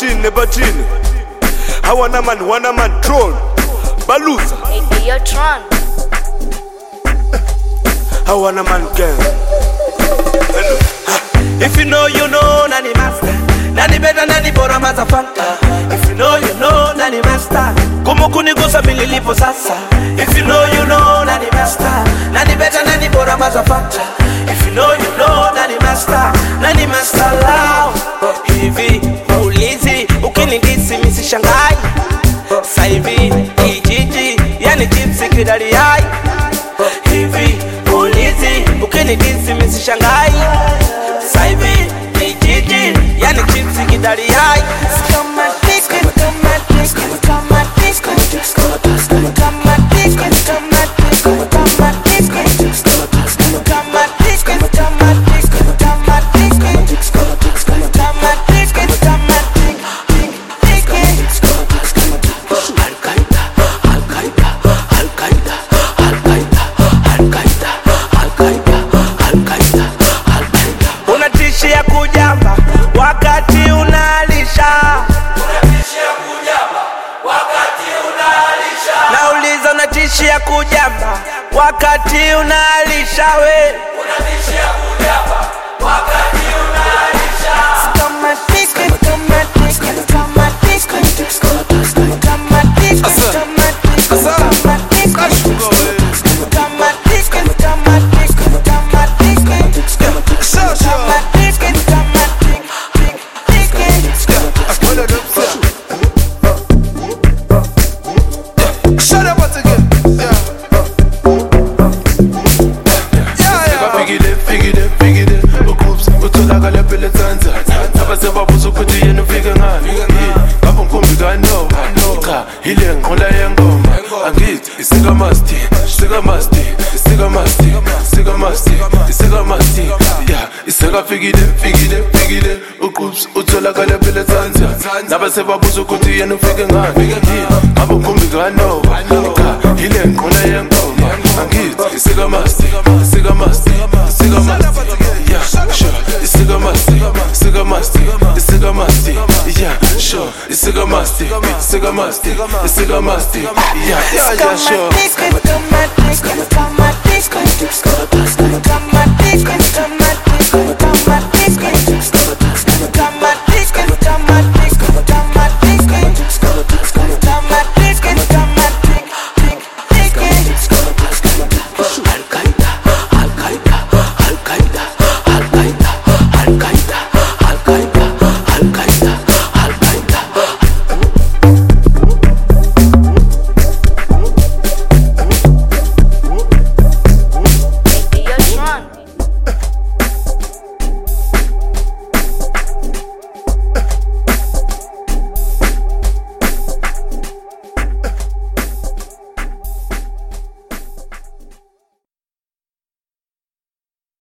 nebatini. I wanna man, Tron, Baluza. Hey, yo, Tron. I wanna man gang. If you know, you know, nani master. Nani better, nani bora mazafanta. If you know, you know, nani master. Kumu kunigusa mililipo sasa. If you know, you know, nani master. Nani better, nani bora mazafanta. If you know, you know, nani master lao. Hivi, ulizi, ukinidisi misi shangai. Saivi, kijiji, yani gypsy kidali yai. Hivi, ulizi, ukinidisi misi shangai. Saivi, kijiji, yani gypsy kidali yai. Unatishia kujamba wakati unalisha. Nauliza unatishia kujamba wakati unalisha we. Unatishia kujamba wakati unalisha. Shut up once again. Figure it. Oops, utholakala phela Tanza. Abaseba buzo ukuthi yena ufike ngani. Ngapha ngombi kano. Cha, ile ngqola yengoma. Angithi isika masti. Yeah, isika figure. Oops, utholakala phela Tanza. Abaseba buzo ukuthi yena ufike ngani. Ngapha ngombi kano. Cha, ile ngqola yengoma. Angithi isika masti. Yeah, sure. It's Siga Masti. Yeah, sure. It's Siga Masti. Yeah, sure.